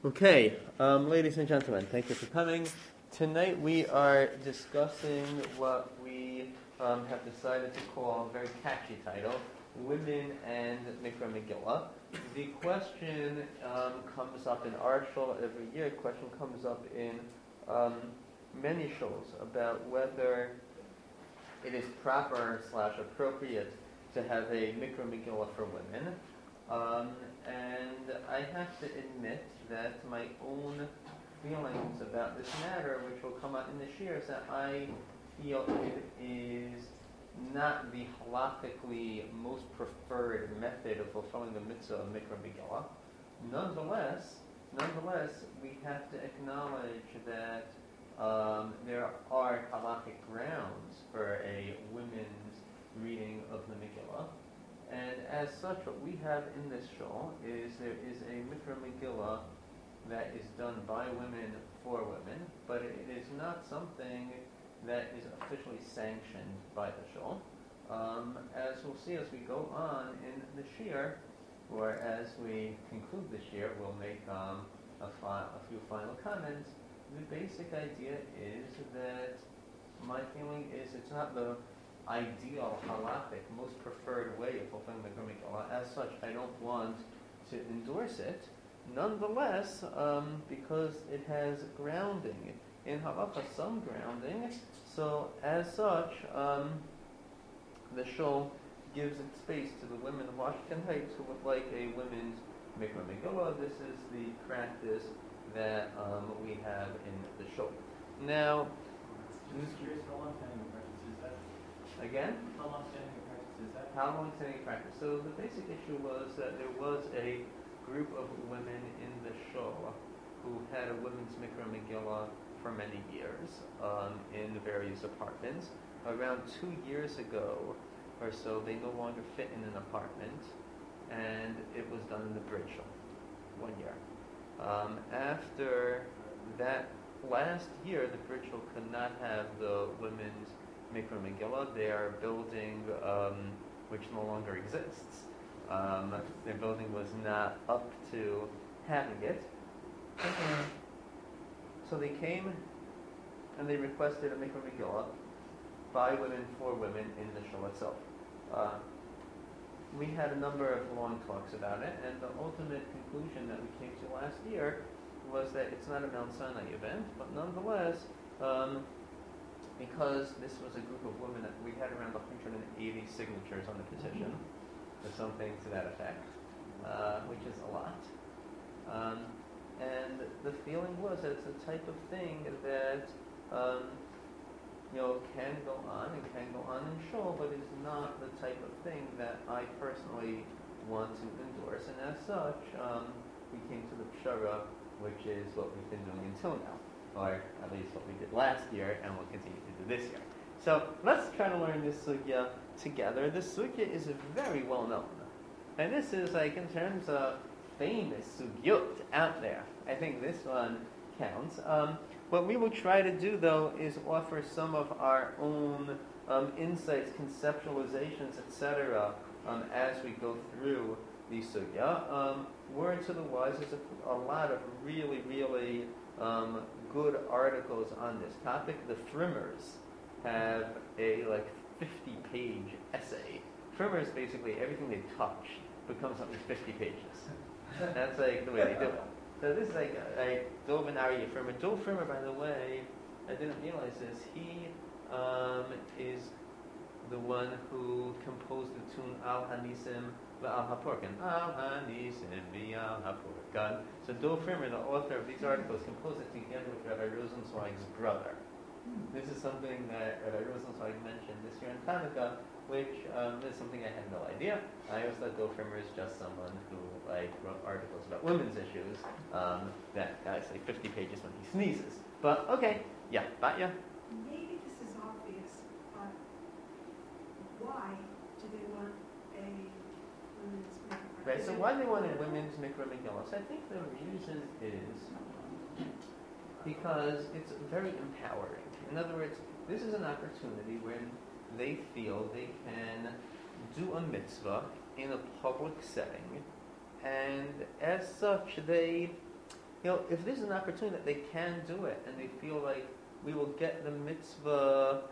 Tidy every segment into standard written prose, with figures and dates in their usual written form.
Okay, ladies and gentlemen, thank you for coming. Tonight we are discussing what we have decided to call a very catchy title, Women and Mikra Megillah. The question comes up in our shul every year. The question comes up in many shuls about whether it is proper / appropriate to have a Mikra Megillah for women. And I have to admit that my own feelings about this matter, which will come out in the shir, is that I feel it is not the halakhically most preferred method of fulfilling the mitzvah of Mikra Megillah. Nonetheless, we have to acknowledge that there are halakhic grounds for a women's reading of the Megillah. And as such, what we have in this shul is there is a Mikra Megillah that is done by women for women, but it is not something that is officially sanctioned by the shul. As we'll see as we go on in the shir, or as we conclude the shir, we'll make a few final comments. The basic idea is that my feeling is it's not the ideal halakhic, most preferred way of fulfilling the Mikra Megillah. As such, I don't want to endorse it. Nonetheless, because it has grounding in halakha, some grounding, so as such, the shul gives its space to the women of Washington Heights who would like a women's Mikra Megillah. This is the practice that we have in the shul. Now, just curious, how long standing practice is that? Again? How long standing practice is that? How long standing practice? So the basic issue was that there was a group of women in the shul who had a women's Mikra Megillah for many years in various apartments. Around 2 years ago or so, they no longer fit in an apartment, and it was done in the bridge shul 1 year. After that last year, the bridge shul could not have the women's Mikra Megillah. They are building which no longer exists. Their building was not up to having it. So they came and they requested a Mikra Megillah by women for women in the shul itself. We had a number of long talks about it, and the ultimate conclusion that we came to last year was that it's not a Mount Sinai event, but nonetheless, because this was a group of women, that we had around 180 signatures on the petition, or something to that effect, which is a lot. And the feeling was that it's the type of thing that can go on in shul, but is not the type of thing that I personally want to endorse. And as such, we came to the pshara, which is what we've been doing until now, or at least what we did last year, and we'll continue to do this year. So let's try to learn this sugya together. This sugya is very well known, and this is like in terms of famous sugyot out there. I think this one counts. What we will try to do, though, is offer some of our own insights, conceptualizations, etc., as we go through the sugya. Word to the wise, there's a lot of really, really good articles on this topic. The Frimmers have a 50-page essay. Frimmers, basically, everything they touch becomes something 50 pages. That's the way they do it. So this is Dov and Aryeh Frimmer. Dov Frimmer, by the way, I didn't realize this. He is the one who composed the tune Al Hanisim V'Al Hapurkan. Al Hanisim V'Al Hapurkan. So Dov Frimmer, the author of these articles, composed it together with Rabbi Rosenzweig's brother. This is something that Rabbi Rosenzweig mentioned this year in Hanukkah, which is something I had no idea. I always thought Dov Frimmer is just someone who wrote articles about women's issues that it's 50 pages when he sneezes. But okay, yeah, Batya? Maybe this is obvious, but why do they want a women's Mikra? Right, so why they want a women's Mikra Megillah? So I think the reason is because it's very empowering. In other words, this is an opportunity when they feel they can do a mitzvah in a public setting, and as such they if there's an opportunity that they can do it and they feel like we will get the mitzvah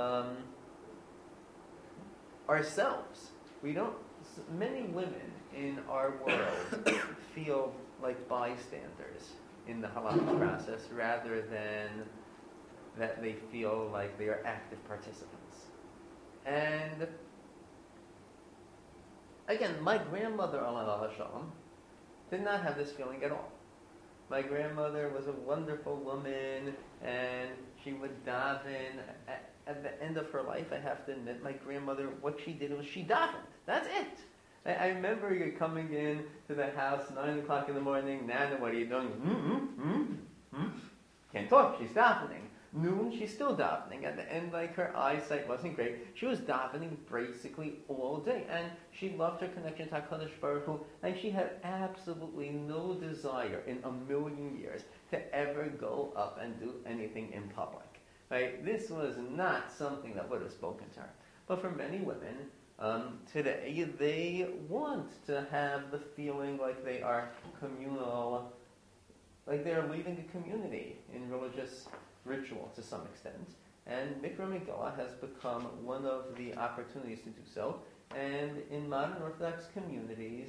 ourselves. We don't. Many women in our world feel like bystanders in the halakha process rather than that they feel like they are active participants. And again, my grandmother, Alana Shalom, did not have this feeling at all. My grandmother was a wonderful woman, and she would daven. At the end of her life, I have to admit, my grandmother, what she did was she davened. That's it. I remember you coming in to the house, 9 o'clock in the morning. Nana, what are you doing? Can't talk. She's davening. Noon, she's still davening. At the end, like, her eyesight wasn't great. She was davening basically all day. And she loved her connection to HaKadosh Baruch Hu. And she had absolutely no desire in a million years to ever go up and do anything in public. Right? This was not something that would have spoken to her. But for many women, today, they want to have the feeling like they are communal, like they are leading a community in religious ritual to some extent. And Mikra Megillah has become one of the opportunities to do so. And in modern Orthodox communities,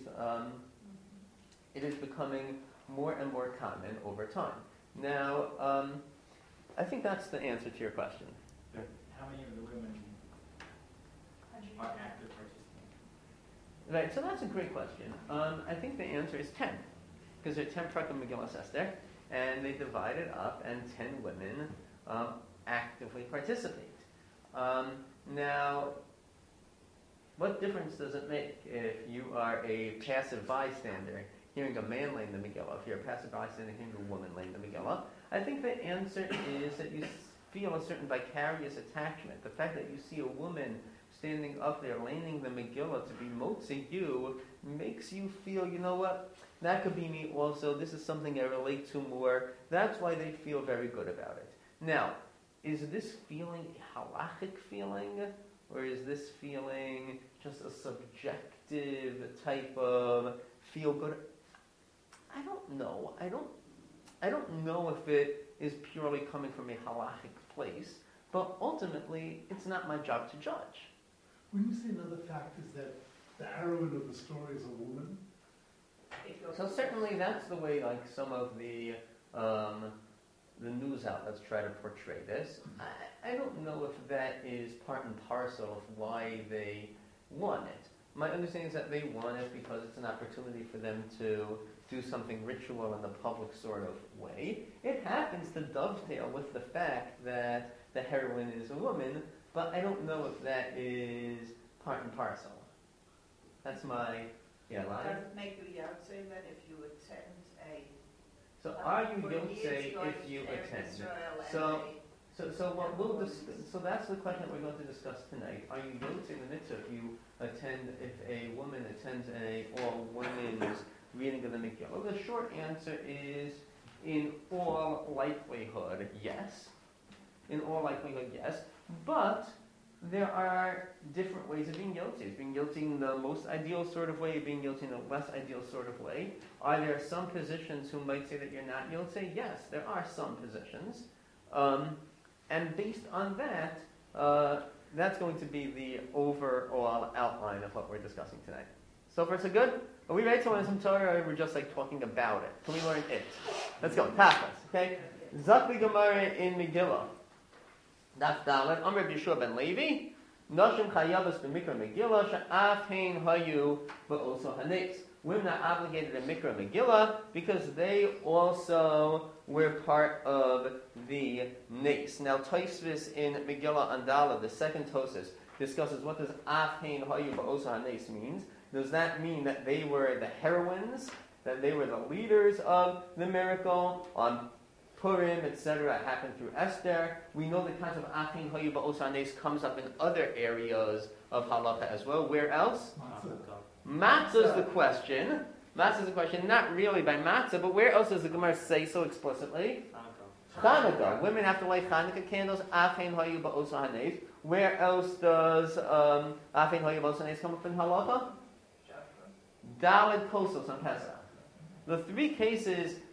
it is becoming more and more common over time. Now, I think that's the answer to your question. How many of the women are active participants? Right, so that's a great question. I think the answer is 10, because there are 10 Prakim Megillas Esther, and they divide it up, and 10 women actively participate. Now, what difference does it make if you are a passive bystander hearing a man laying the Megillah, if you're a passive bystander hearing a woman laying the Megillah? I think the answer is that you feel a certain vicarious attachment. The fact that you see a woman standing up there laying the Megillah to be motzi you makes you feel, you know what, that could be me also. This is something I relate to more. That's why they feel very good about it. Now, is this feeling a halachic feeling, or is this feeling just a subjective type of feel good? I don't know. I don't know if it is purely coming from a halachic place, but ultimately, it's not my job to judge. When you say another fact is that the heroine of the story is a woman? So certainly that's the way, like, some of the news outlets try to portray this. I don't know if that is part and parcel of why they want it. My understanding is that they want it because it's an opportunity for them to do something ritual in the public sort of way. It happens to dovetail with the fact that the heroine is a woman, but I don't know if that is part and parcel. That's my, Does it make you Yahtzee then if you attend a... So are you Yahtzee if you attend? So what we'll so that's the question that we're going to discuss tonight. Are you Yahtzee in the mitzvah if you attend, if a woman attends a all-women's reading of the Megillah? Well, the short answer is, in all likelihood, yes. In all likelihood, yes. But there are different ways of being guilty. Being guilty in the most ideal sort of way, being guilty in a less ideal sort of way. Are there some positions who might say that you're not guilty? Yes, there are some positions. And based on that, that's going to be the overall outline of what we're discussing tonight. So far, so good? Are we ready to learn some Torah, or we're just like talking about it? Can we learn it? Let's go. Tachas, okay? Zakli Gemara in Megillah. Daf Dalet, Amr Yeshua ben Levi, Noshim Chayavas b'Mikra Megillah, She'af Hein Hayu, but also Hanes. Women are obligated to Mikra Megillah because they also were part of the Nes. Now, Tosfos in Megillah Andala, the second Tosfos, discusses what does Af Hein Hayu, but also Hanes means. Does that mean that they were the heroines, that they were the leaders of the miracle on Purim, etc., happened through Esther? We know the concept of Achin Hayu Ba'os Hanes comes up in other areas of halacha as well. Where else? Matzah is the question. Matzah is the question, not really by matzah, but where else does the Gemara say so explicitly? Chanukah. Women have to light Chanukah candles. Achin Hayu Ba'os Hanes. Where else does Achin Hayu Ba'os Hanes come up in halacha? Daled Kosos on Pesach. The three cases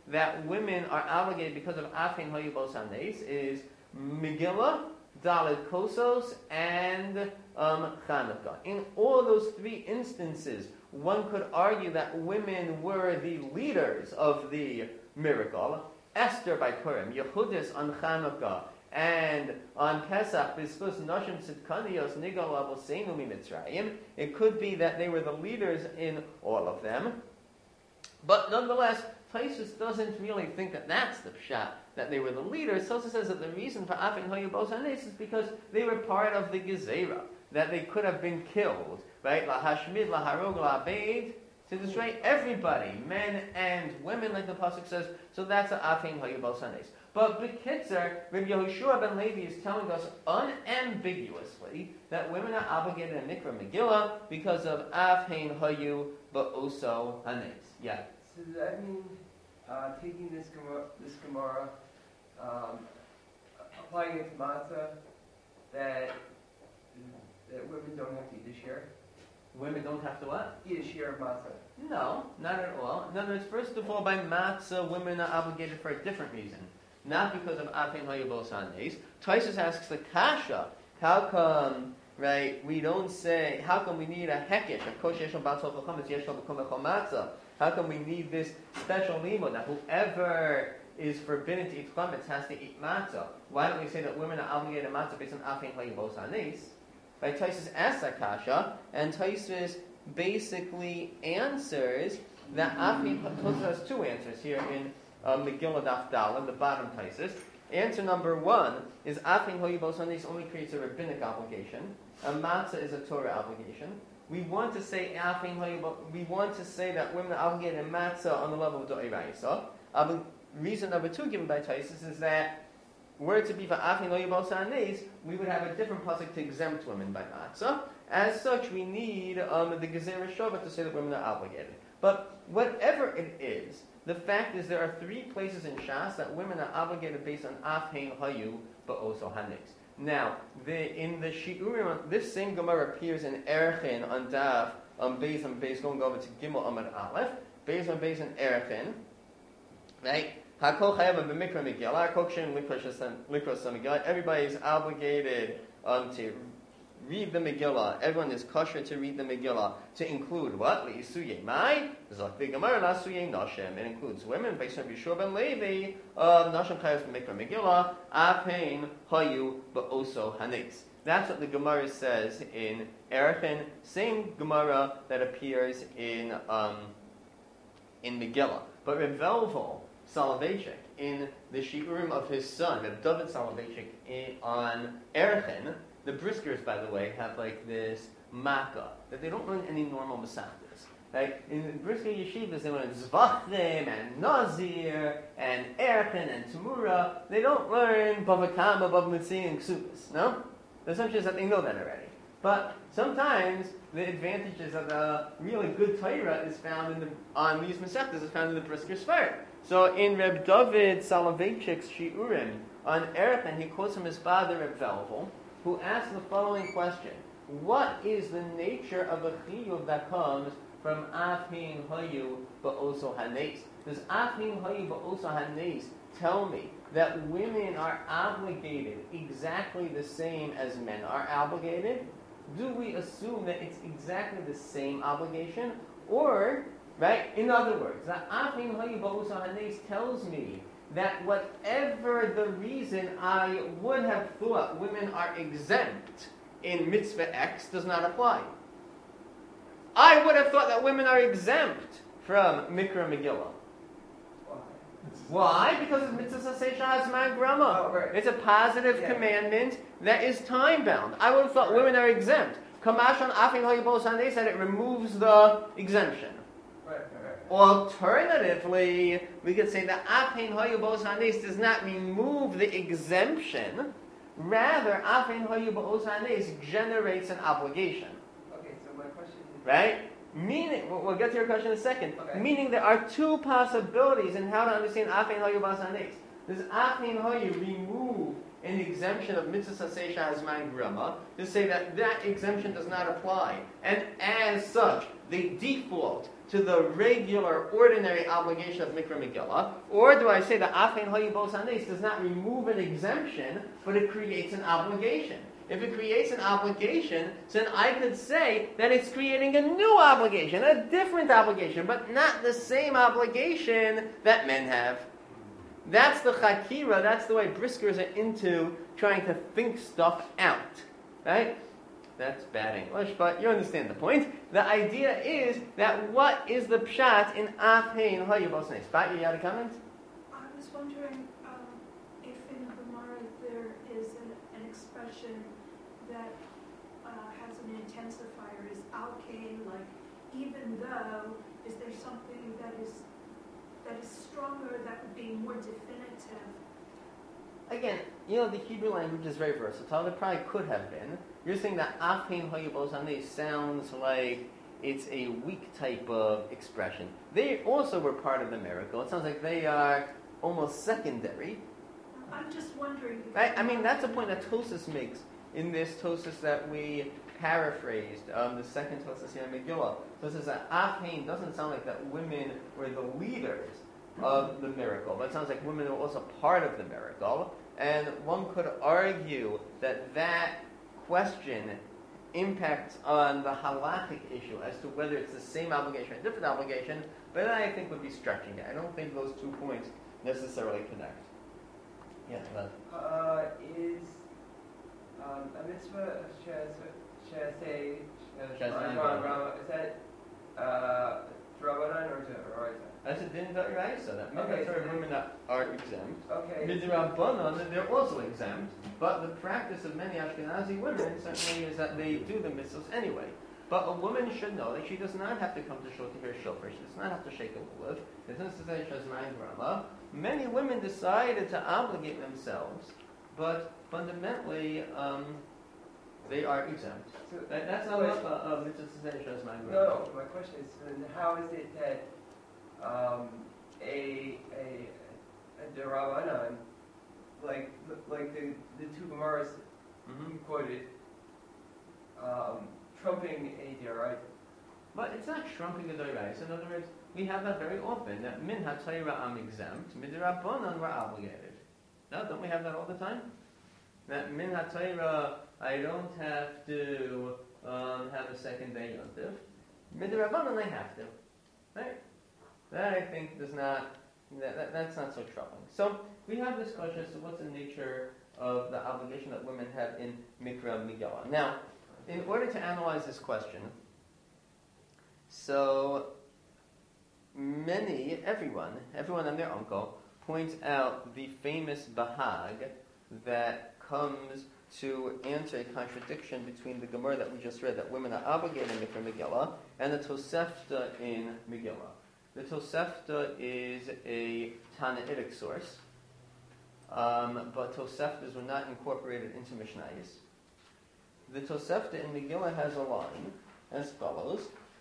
that women are obligated because of Afin Hayubos Hanes is Megillah, Dalit Kosos, and Chanukah. In all those three instances, one could argue that women were the leaders of the miracle. Esther by Purim, Yehudis on Chanukah, and on Pesach, B'zchus Noshim Tzidkanios Nigal Avoseinu Mitzrayim. It could be that they were the leaders in all of them. But nonetheless, Taisus doesn't really think that that's the pshat, that they were the leaders. Taisus says that the reason for Afin Hayubos Hanes is because they were part of the Gezerah, that they could have been killed, right? La Hashmid, La Harog, La Abeid, to destroy everybody, men and women, like the pasuk says. So that's a Afin Hayubos Hanes. But B'kitzer, Rabbi Yehoshua ben Levi is telling us unambiguously that women are obligated in Mikra Megillah because of Afin Hayu Ba'oso Hanes. Yeah. So does that mean taking this Gemara, applying it to matzah, that women don't have to eat a share? Women don't have to what? Eat a share of matzah. No, not at all. In other words, first of all, by matzah, women are obligated for a different reason. Not because of Afin Hayubos Hanes. Taisus asks the kasha, how come, right, we don't say, how come we need a hekesh, a kosher shel batzol v'chametz yeshol b'kom echol matzah? How come we need this special limud that whoever is forbidden to eat chametz has to eat matzah? Why don't we say that women are obligated to matzah based on Afin Hayubos Hanes? Right, Taisus asks that kasha, and Taisus basically answers that Afin. Taisus has two answers here in Megillah Daf Daled, the bottom Taisus. Answer number one is Afin Hayubos Hanes only creates a rabbinic obligation. A matzah is a Torah obligation. We want to say Afin Hayubos. We want to say that women are obligated in matzah on the level of Do'iraisa. Reason number two given by Taisus is that were it to be for Afin Hayubos Hanes, we would have a different pasuk to exempt women by matzah. As such, we need the Gezerah Shava to say that women are obligated. But whatever it is, the fact is there are three places in Shas that women are obligated based on Afin Hayu Ba'oso Hanes. Now, in the Shiurim, this same Gemara appears in Erechin on Daf Beis on Beis, going over to Gimel Amud Aleph, Beis on Beis and Erechin, right? Hakol Chayav b'Mikra Megillah, Hakol Kshem Likros Megillah. Everybody is obligated to read the Megillah. Everyone is kosher to read the Megillah. To include what? Le'isuye mai, Zok the Gemara, La'suye Noshem. It includes women, based on Yeshua ben Levi, Noshem Chayav b'Mikra Megillah, Apein Hayu Ba'oso Hanes. That's what the Gemara says in Erechin. Same Gemara that appears in Megillah. But Reb Velvel Soloveitchik, in the Shiurim of his son, Reb David Soloveitchik, on Erechin, the Briskers, by the way, have like this makkah that they don't learn any normal masechtas. Like in Brisker yeshivas, they learn Zvachim and Nazir and Erechin and Tamura. They don't learn Bava Kama, Bava Mitzvah, and Ksubas. No, the assumption is that they know that already. But sometimes the advantages of a really good Torah is found on these masechtas is found in the Brisker Sfar. So in Reb David Soloveitchik's Shiurim on Erechin, he quotes from his father Reb Velvel, who asks the following question: what is the nature of a chiyuv that comes from Afin Hayu Ba'oso Hanes? Does Afin Hayu Ba'oso Hanes tell me that women are obligated exactly the same as men are obligated? Do we assume that it's exactly the same obligation? Or, right, in other words, that Afin Hayu Ba'oso Hanes tells me that whatever the reason I would have thought women are exempt in mitzvah X does not apply. I would have thought that women are exempt from Mikra Megillah. Why? Because it's mitzvah saseh shahazman grama. Oh, right. It's a positive commandment that is time bound. I would have thought women are exempt. Kamash on Afin Hayubos Hanes said it removes the exemption. Right. Alternatively, we could say that Afin Hayubos Hanes does not remove the exemption. Rather, Afin Hayubos Hanes generates an obligation. Okay, so my question is... Right? Meaning, we'll get to your question in a second. Okay. Meaning there are two possibilities in how to understand Afin Hayubos Hanes. Does Afin Hayu remove an exemption of mitzvah saseh shahazman grama to say that that exemption does not apply, and as such, they default to the regular, ordinary obligation of Mikra Megillah, or do I say that Afein Hayibos Hanes does not remove an exemption, but it creates an obligation? If it creates an obligation, then I could say that it's creating a new obligation, a different obligation, but not the same obligation that men have. That's the chakira, that's the way briskers are into trying to think stuff out. Right? That's bad English, but you understand the point. The idea is that what is the pshat in Afhein Hayibos Hanes? Bat, you had a comment? I was wondering if in the Gemara there is an expression that has an intensifier. Is alkain, like even though, is there something that is stronger, that would be more definitive? Again, the Hebrew language is very versatile. It probably could have been. You're saying that Afhein Hayibos Hanes sounds like it's a weak type of expression. They also were part of the miracle. It sounds like they are almost secondary. I'm just wondering. Right? I mean, that's a point that Tosas makes in this Tosas that we paraphrased, the second Tosas here in Megillah. Tosas that Afhein doesn't sound like that women were the leaders of the miracle, but it sounds like women were also part of the miracle. And one could argue that that question impacts on the halachic issue as to whether it's the same obligation or a different obligation, but I think would be stretching it. I don't think those 2 points necessarily connect. Yeah, but Is a mitzvah of Shasei, is that Drabanan or Oraita? as it didn't so that Okay, mandatory women are exempt. Okay. Midrabanan, they're also exempt, but the practice of many Ashkenazi women certainly is that they do the mitzvahs anyway. But a woman should know that she does not have to come to shul to hear shofar. She does not have to shake a lulav. It doesn't say she has mind grandma. Many women decided to obligate themselves, but fundamentally they are exempt. So, That's not a mitzvah to say she has mind grandma. No, my question is, then how is it that a Derabanan, like the two Gemaras you quoted, trumping a Deraita? But it's not trumping the Dorais. In other words, we have that very often, that min ha-Torah I'm exempt, midrabanan we're obligated. No, don't we have that all the time? That min ha-Torah I don't have to have a second day yontif. Midrabanan I have to. Right? That I think does not, that's not so troubling. So we have this question as to what's the nature of the obligation that women have in Mikra Megillah. Now, in order to analyze this question, so everyone and their uncle points out the famous Bahag that comes to answer a contradiction between the Gemara that we just read, that women are obligated in Mikra Megillah, and the Tosefta in Megillah. The Tosefta is a Tanaitic source, but Toseftas were not incorporated into Mishnayos. The Tosefta in Megillah has a line as follows.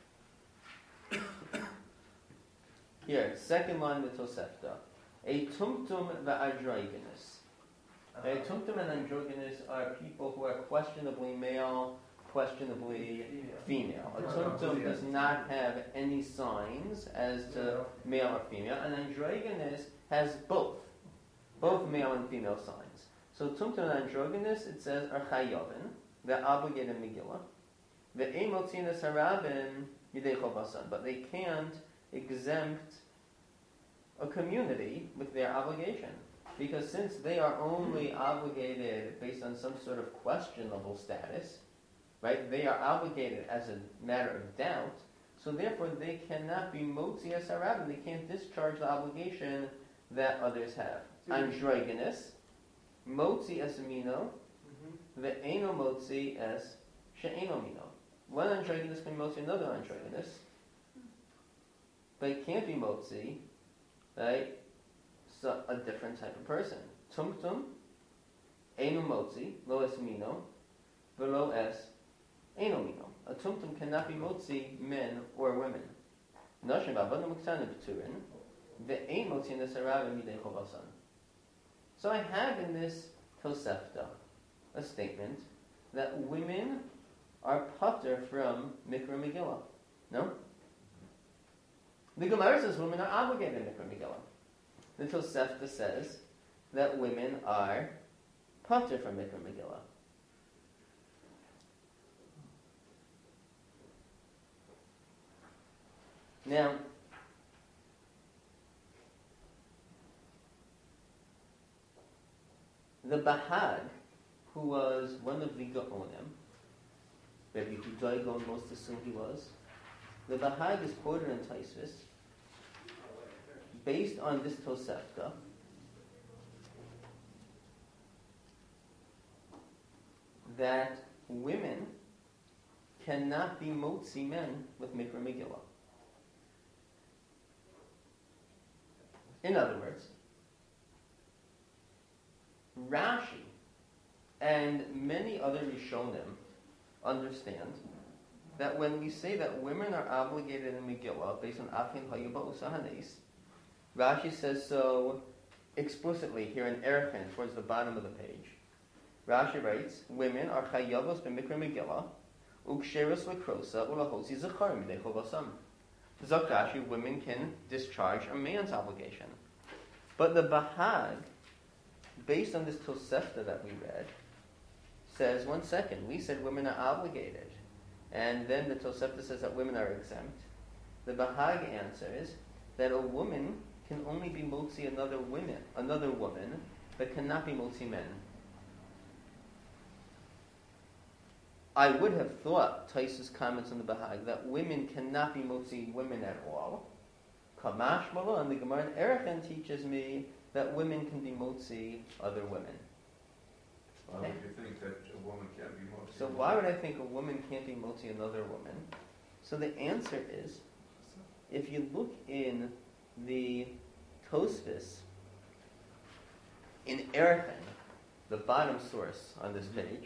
Here, second line of the Tosefta. A tumtum va'androgynous. A tumtum and androgynous are people who are questionably male, questionably female. A tumtum does not have any signs as to male or female. An androgynous has both male and female signs. So tumtum and androgynous, it says, are chayovin, they're obligated Megillah. The emotinas harabin midei chovasan, but they can't exempt a community with their obligation. Because since they are only obligated based on some sort of questionable status, right? They are obligated as a matter of doubt, so therefore they cannot be motzi as harabim. They can't discharge the obligation that others have. Androgynous, motzi as mino, the eno motzi as she'eno mino. One androgynous can motzi another androgynous. They can't be motzi, right? So a different type of person. Tumtum, eno motzi, lo es mino, velo es eno mino. A tumtum cannot be motzi men or women. Nashim ba'avadam uktana b'turin, ve'ein motzi nesarav midei chovasan. So I have in this Tosefta a statement that women are pater from Mikra Megillah. No? The Gemara says women are obligated in Mikra Megillah. The Tosefta says that women are pater from Mikra Megillah. Now, the Bahag, who was one of the Gaonim, Rabbi Yehuda Gaon most assume he was, the Bahag is quoted in Tosfos, based on this Tosefta, that women cannot be motzi men with Mikra Megillah. In other words, Rashi and many other Rishonim understand that when we say that women are obligated in Megillah based on Afin Hayuba Usahanes, Rashi says so explicitly here in Erchin towards the bottom of the page. Rashi writes, women are chayavos b'mikra Megillah, uksheros lekrosa ulahosi zechar midei chovasam. Zok Rashi, women can discharge a man's obligation. But the Bahag, based on this Tosefta that we read, says, 1 second, we said women are obligated. And then the Tosefta says that women are exempt. The Bahag answers that a woman can only be motzi another woman, but cannot be motzi men. I would have thought, Taisus comments on the Bahag, that women cannot be motzi women at all. Kamash Malo, and the Gemara in Erechim teaches me that women can be motzi other women. Why would you think that a woman can't be motzi? So why would I think a woman can't be motzi another woman? So the answer is, if you look in the Tosfos, in Erechim, the bottom source on this page,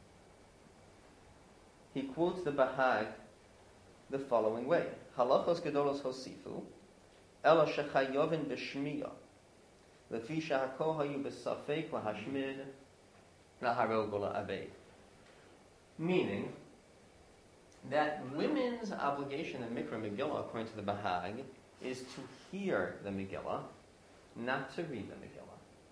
he quotes the Bahag the following way: Halachos gedolos hosifu, ela shechayovin b'shmiya, lefi shehakol hayu b'safek lahashmid laharog la'aved. Meaning that women's obligation in Mikra Megillah, according to the Bahag, is to hear the Megillah, not to read the Megillah.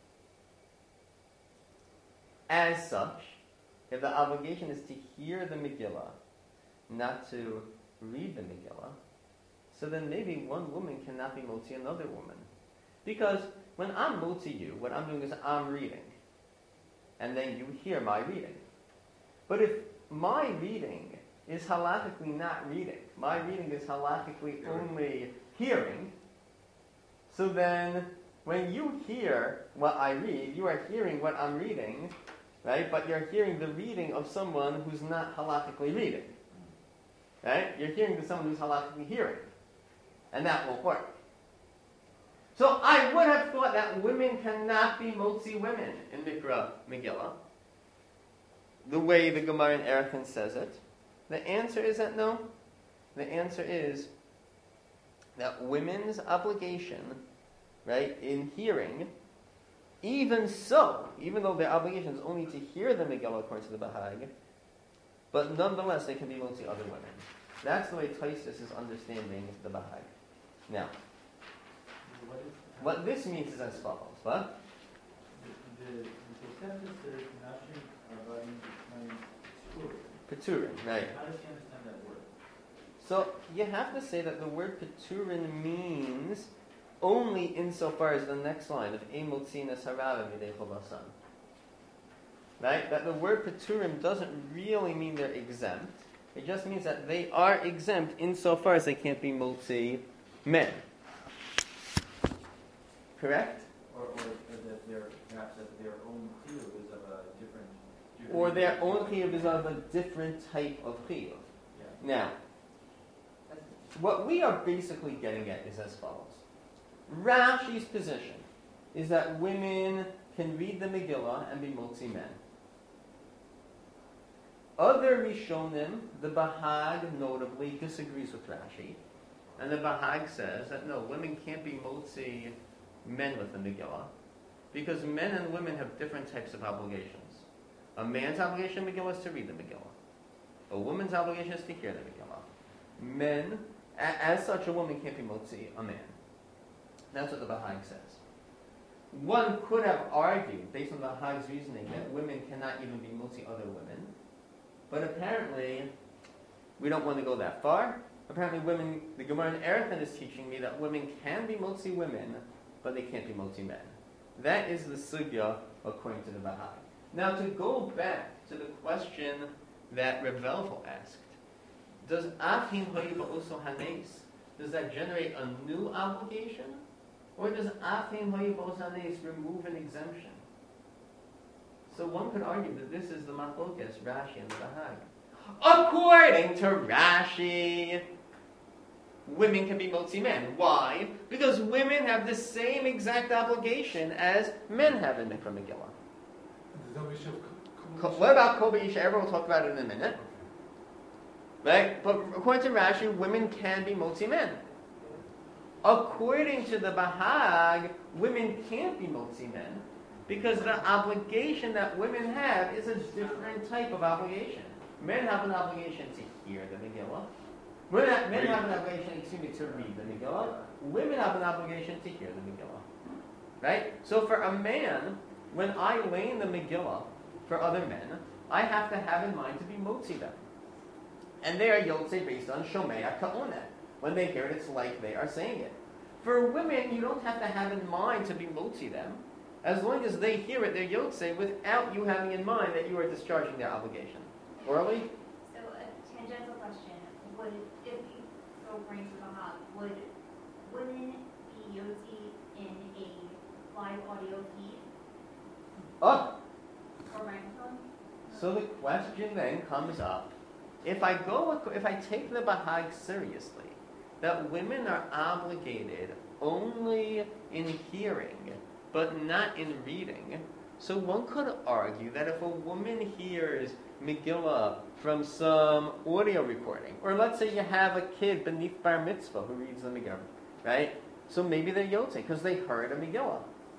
As such, if the obligation is to hear the Megillah, not to read the Megillah, so then maybe one woman cannot be motzi another woman. Because when I'm motzi you, what I'm doing is I'm reading. And then you hear my reading. But if my reading is halachically not reading, my reading is halachically only hearing, so then when you hear what I read, you are hearing what I'm reading, right? But you're hearing the reading of someone who's not halachically reading. Right? You're hearing to someone who's halachically hearing. And that won't work. So I would have thought that women cannot be motzi women in Mikra Megillah, the way the Gemara in Erechim says it. The answer is that no. The answer is that women's obligation, right, in hearing, even though their obligation is only to hear the Megillah according to the Bahag, but nonetheless they can be motzi other women. That's the way Taisus is understanding the Bahag. Now, what this means is as follows. What? The Tosefta says nothing about Peturin, right. How does he understand that word? So you have to say that the word Peturin means only insofar as the next line of Emotzina Sarava Midei Chovasan. Right? That the word Peturim doesn't really mean they're exempt. It just means that they are exempt insofar as they can't be motzi men. Correct? Or that their perhaps that their own chiyuv is of a different. Or their own chiyuv is of a different type of chiyuv. Yeah. Now, what we are basically getting at is as follows. Rashi's position is that women can read the Megillah and be motzi men. Other Rishonim, the Bahag notably disagrees with Rashi, and the Bahag says that no, women can't be motzi men with the Megillah, because men and women have different types of obligations. A man's obligation in Megillah is to read the Megillah. A woman's obligation is to hear the Megillah. men, as such, a woman can't be motzi a man. That's what the Baha'i says. One could have argued, based on the Baha'is reasoning, that women cannot even be motzi other women. But apparently, we don't want to go that far. Apparently women, the Gemara in Erethan is teaching me that women can be motzi women, but they can't be motzi men. That is the sugya according to the Baha'i. Now to go back to the question that Reb Velvel asked, does Afim Hayiba also Hanes, does that generate a new obligation? Or does Afim Hayiba also Hanes remove an exemption? So one could argue that this is the Machlokes, Rashi and the Baha'i. According to Rashi, women can be motzi men. Why? Because women have the same exact obligation as men have in Mikra Megillah. What about Kol B'Isha? Everyone will talk about it in a minute. Right? But according to Rashi, women can be motzi men. According to the Bahag, women can't be motzi men because the obligation that women have is a different type of obligation. Men have an obligation to hear the Megillah. Men have an obligation, to read the Megillah. Women have an obligation to hear the Megillah. Right? So for a man, when I lay in the Megillah for other men, I have to have in mind to be motzi them. And they are yotzei based on shomei ka'oneh. When they hear it, it's like they are saying it. For women, you don't have to have in mind to be motzi them. As long as they hear it, they're yotzei without you having in mind that you are discharging their obligation. Orally? So a tangential question, if you go according to the Bahag, would women be yotzi in a live audio feed Oh! or microphone? So the question then comes up, if I take the Bahag seriously, that women are obligated only in hearing, but not in reading, so one could argue that if a woman hears Megillah from some audio recording, or let's say you have a kid beneath bar mitzvah who reads the Megillah, right? So maybe they're yotzei because they heard a Megillah.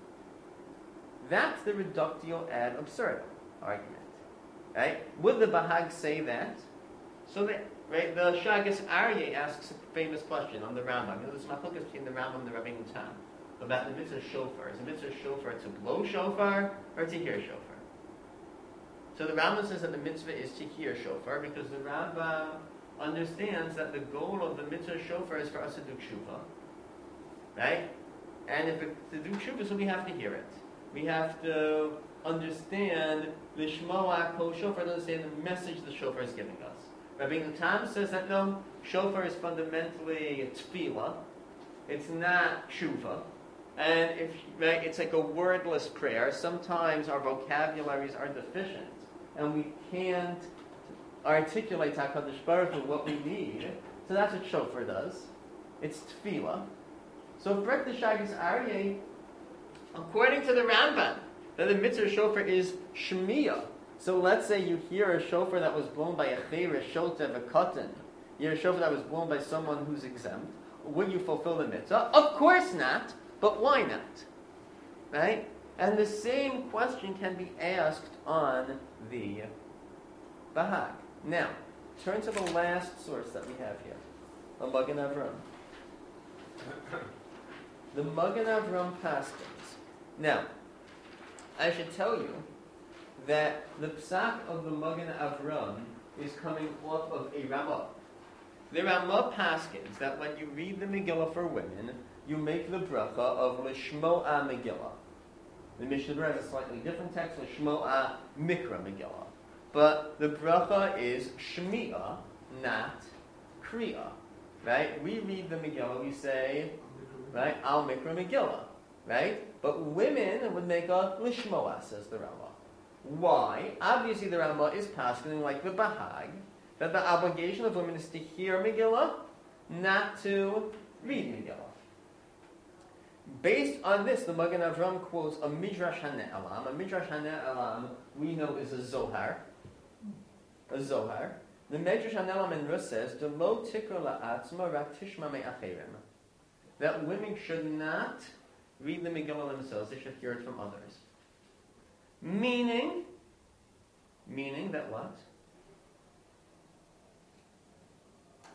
That's the reductio ad absurdum argument, right? Would the Bahag say that? So that, right? The Shagas Aryeh asks a famous question on the Rambam. You know, there's machlokes between the Rambam and the Rabbeinu Tam about the mitzvah shofar. Is the mitzvah shofar to blow shofar or to hear shofar? So the Rambam says that the mitzvah is to hear shofar because the Rambam understands that the goal of the mitzvah shofar is for us to do tshuva, right? And if to do tshuva, so we have to hear it. We have to understand the shmoa kol shofar, to understand the message the shofar is giving us. Rabbeinu Tam says that no, shofar is fundamentally tefillah. It's not tshuva. And it's like a wordless prayer. Sometimes our vocabularies are deficient, and we can't articulate HaKadosh Baruch Hu what we need. So that's what shofar does. It's tefillah. So for the Shagas Aryeh, according to the Rambam, that the mitzvah shofar is shmiyah. So let's say you hear a shofar that was blown by a chayrish, shotev, a katan. You hear a shofar that was blown by someone who's exempt. Would you fulfill the mitzvah? Of course not. But why not? Right? And the same question can be asked on the Bahag. Now, turn to the last source that we have here, the Magen Avram. The Magen Avram Paskins. Now, I should tell you that the psak of the Magen Avram is coming off of a Ramah. The Ramah Paskins that when you read the Megillah for women, you make the bracha of Lishmo'a Megillah. The Mishnah Berurah has a slightly different text, Lishmo'a Mikra Megillah. But the bracha is Shmi'ah, not Kri'ah. Right? We read the Megillah, we say, right, Al Mikra Megillah. Right? But women would make a Lishmo'a, says the Ramah. Why? Obviously the Ramah is passing like the Bahag, that the obligation of women is to hear Megillah, not to read Megillah. Based on this, the Magen Avram quotes a Midrash HaNe'elam. A Midrash HaNe'elam we know is a Zohar. A Zohar. The Midrash HaNe'elam in Rus says, "Delo tikra la'atzma rak tishma me'acherim." That women should not read the Megillah themselves; they should hear it from others. Meaning that what?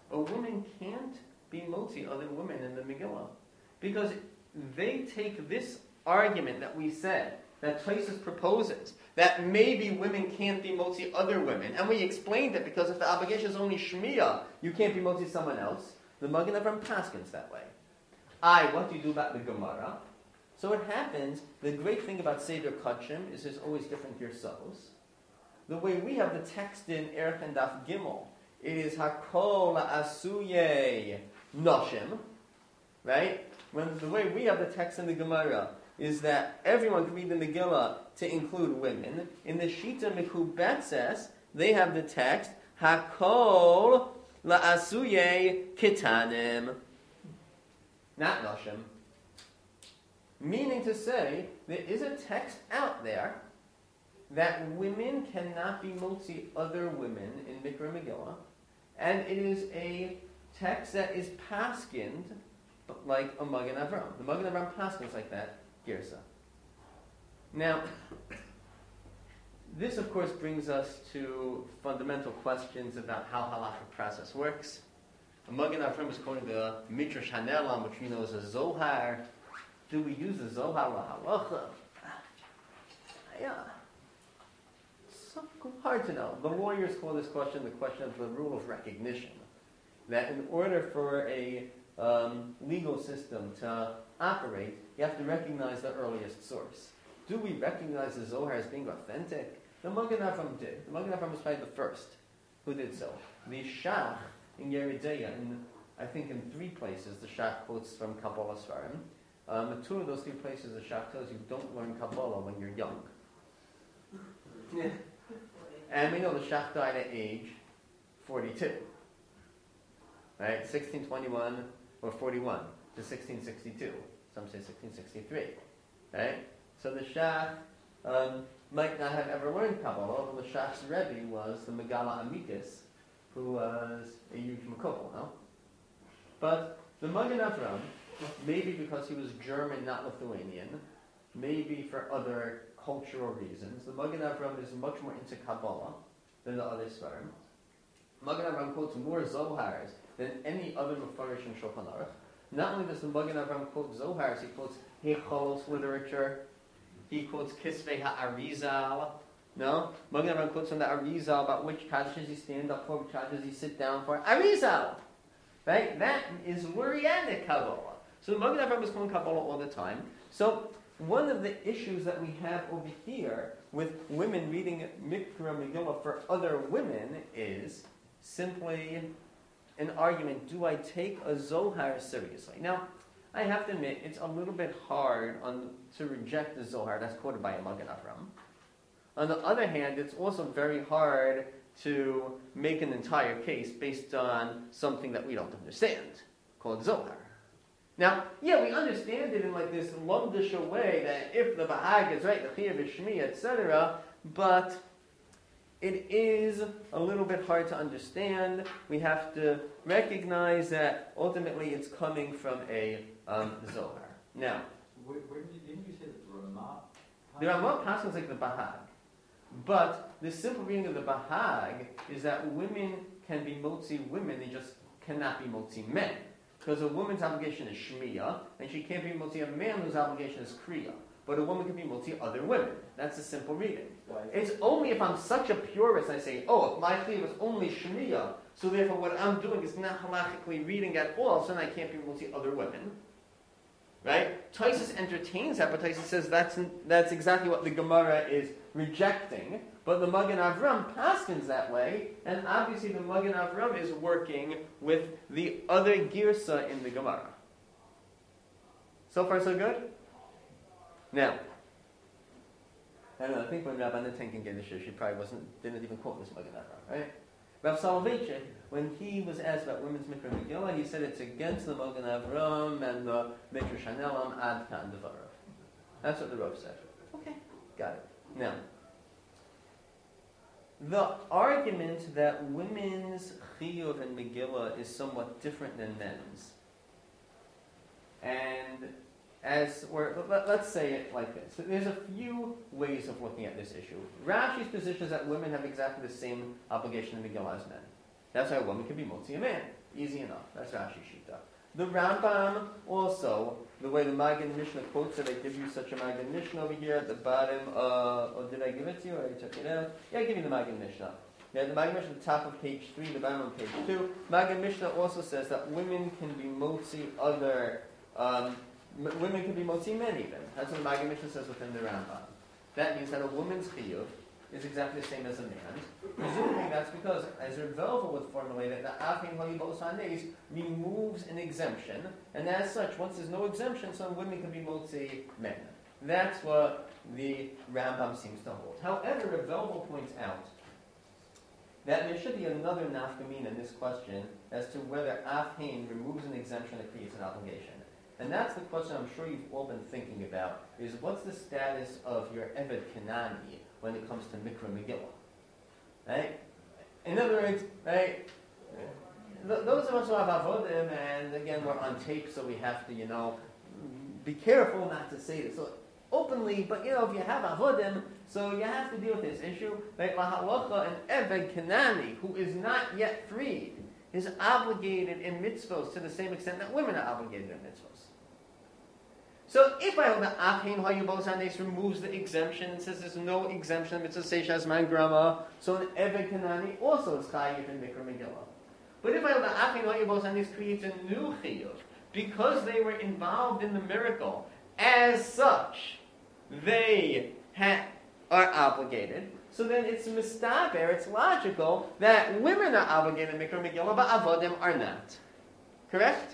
a woman can't be motzi other women in the Megillah. Because they take this argument that we said, that Tosfos proposes, that maybe women can't be motzi other women, and we explained it because if the obligation is only shmiyah, you can't be motzi someone else. The Magen Avraham paskins that way. What do you do about the Gemara? So it happens, the great thing about Seder Kachim is there's always different girsos. The way we have the text in Erech and Daf Gimel, it is Hakol Asuye Noshim, right? When the way we have the text in the Gemara is that everyone can read the Megillah to include women. In the Shita Mekubetzes, they have the text Hakol La'asuye Kitanim, not Noshim. Meaning to say, there is a text out there that women cannot be motzi other women in Mikra Megillah, and it is a text that is paskind like a Magen Avraham. The Magen Avraham paskins like that, Girsa. Now, this of course brings us to fundamental questions about how halachic process works. A Magen Avraham is quoting the Midrash Hanelam, which we know is a Zohar. Do we use the Zohar lahalacha? Yeah. So hard to know. The lawyers call this question the question of the rule of recognition. That in order for a legal system to operate, you have to recognize the earliest source. Do we recognize the Zohar as being authentic? The Magen Avraham did. The Magen Avraham was probably the first who did so. The Shach in Yeridea, I think in 3 places, the Shach quotes from Kabbalah Svarim. 2 of those 3 places, the Shach tells you don't learn Kabbalah when you're young. Yeah. And we know the Shach died at age 42. Right? 1621 or 41 to 1662. Some say 1663. Right? So the Shach might not have ever learned Kabbalah, although the Shach's Rebbe was the Megala Amikis, who was a huge Makobel, no? But the Magen Avraham, maybe because he was German, not Lithuanian, maybe for other cultural reasons, the Magen Avraham is much more into Kabbalah than the other Svarim. Magen Avraham quotes more Zohars than any other Mefarish in Shulchan Aruch. Not only does the Magen Avraham quote Zohars, he quotes Hecholos literature, he quotes Kisvei HaArizal. No? Magen Avraham quotes from the Arizal about which Kaddish he stand up for, which Kaddish he sit down for. Arizal! Right? That is Lurianic Kabbalah. So the Magen Avraham is calling Kabbalah all the time. So one of the issues that we have over here with women reading Mikra Megillah for other women is simply an argument, do I take a Zohar seriously? Now, I have to admit, it's a little bit hard to reject the Zohar that's quoted by a Magen Avraham. On the other hand, it's also very hard to make an entire case based on something that we don't understand, called Zohar. Now, yeah, we understand it in like this lumdisha way that if the Bahag is right, the Chiyuv is Shmi, etc., but it is a little bit hard to understand. We have to recognize that ultimately it's coming from a Zohar. Now, didn't you say that the Ramah? the Ramah passes like the Bahag. But the simple reading of the Bahag is that women can be motzi women, they just cannot be motzi men. Because a woman's obligation is shmiyah, and she can't be motzi a man whose obligation is kriya. But a woman can be motzi other women. That's a simple reading. Why? It's only if I'm such a purist, I say, if my kriya was only shmiyah, so therefore what I'm doing is not halachically reading at all, so then I can't be motzi other women. Right? Tosfos entertains that, but Tosfos says that's exactly what the Gemara is rejecting. But the Magen Avraham paskins that way, and obviously the Magen Avraham is working with the other girsa in the Gemara. So far, so good? Now, I don't know, I think when Rabbi Netankin gave the shir, she probably didn't even quote this Magen Avraham, right? Rav Soloveitchik, when he was asked about women's Mikra Megillah, he said it's against the Magen Avraham and the Midrash Hanelam ad kan devarav. That's what the Rav said. Okay, got it. Now, the argument that women's Chiyuv and Megillah is somewhat different than men's, and let's say it like this. So there's a few ways of looking at this issue. Rashi's position is that women have exactly the same obligation in Megillah as men. That's why a woman can be motzi a man. Easy enough. That's Rashi Shita. The Rambam also, the way the Magen Mishnah quotes it, I give you such a Magen Mishnah over here at the bottom. Or did I give it to you? Or I took it out? Yeah, I give you the Magen Mishnah. Yeah, the Magen Mishnah, the top of page 3, the bottom of page 2. Magen Mishnah also says that women can be motzi other, women can be motzi men even. That's what the Magen Mishnah says within the Rambam. That means that a woman's chiyuv is exactly the same as a man's. Presumably that's because, as Reb Velvel would formulate it, the Afin Hayibos Hanes removes an exemption, and as such, once there's no exemption, some women can be motzi men. That's what the Rambam seems to hold. However, Reb Velvel points out that there should be another nafkamin in this question as to whether Afin removes an exemption that creates an obligation. And that's the question I'm sure you've all been thinking about, is what's the status of your Eved Kanani when it comes to Mikra Megillah? Right? In other words, right, those of us who have Avodim, and again, we're on tape, so we have to, be careful not to say this so openly, but if you have Avodim, so you have to deal with this issue. Like Lahalacha, an Eved Kanani, who is not yet freed, is obligated in mitzvos to the same extent that women are obligated in mitzvos. So if I hold that Achin Hayubos Hanes removes the exemption and says there's no exemption, mitzvah seishas man grama, so an Eved Kanani also is chayiv in Mikra Megillah. But if I hold that Achin Hayubos Hanes creates a new chiyuv, because they were involved in the miracle, as such, they are obligated. So then it's mistaber, it's logical that women are obligated in Mikra Megillah, but avodim are not. Correct?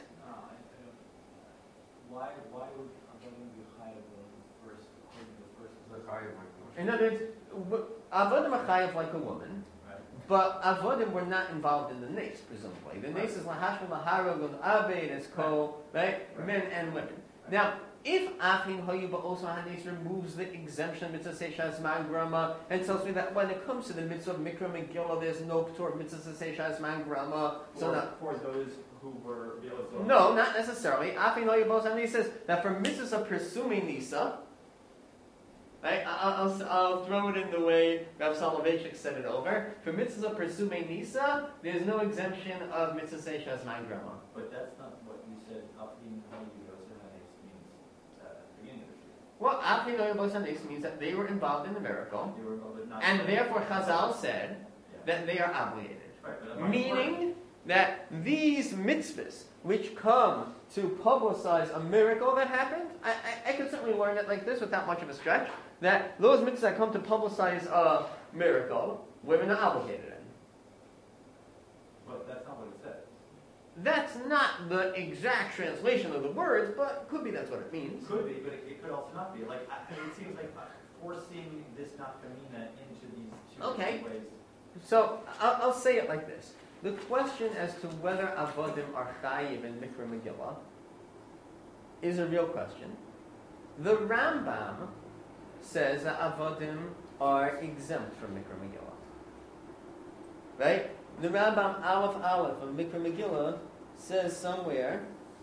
Why would avodim be chayav first, according to the first? The chayav like the In other words, avodim are chayav like a woman, Right. but avodim were not involved in the nes, presumably. The nes is lahashma laharog of abed, it's co, right? Men and women. Now, if Afin Hayuba also Hanes removes the exemption mitzvah seishas man grama and tells me that when it comes to the mitzvah of Mikra Megillah, there's no ptor mitzvah seishas man grama, so not for those who were no, not necessarily. Afin Hayuba Hanes says that for mitzvahs of presuming nisa, right? I'll throw it in the way Rav Soloveitchik said it over. For mitzvahs of presuming nisa, there's no exemption of mitzvah seishas man grama. But that's not what you said. Afin Hayubos Hanes means at the beginning of the shir. Well, Afin Hayuba Hanes means that they were involved in the miracle. They were involved, but not. And therefore Chazal said Yeah. that they are obligated. Right, but I'm Meaning that these mitzvahs, which come to publicize a miracle that happened, I could certainly learn it like this without much of a stretch, that those mitzvahs that come to publicize a miracle, women are obligated in. But that's not what it says. That's not the exact translation of the words, but could be that's what it means. Could be, but it could also not be. Like, it seems like forcing this nafkamina into these two Okay. different ways. So I'll say it like this. The question as to whether avodim are chayiv in Mikra Megillah is a real question. The Rambam says that avodim are exempt from Mikra Megillah. Right? The Rambam Aleph of Mikra Megillah says somewhere,